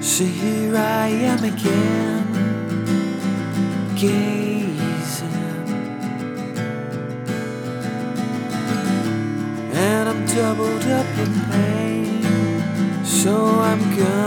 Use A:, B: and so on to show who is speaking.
A: So here I am again, gazing, and I'm doubled up in pain. So I'm gonna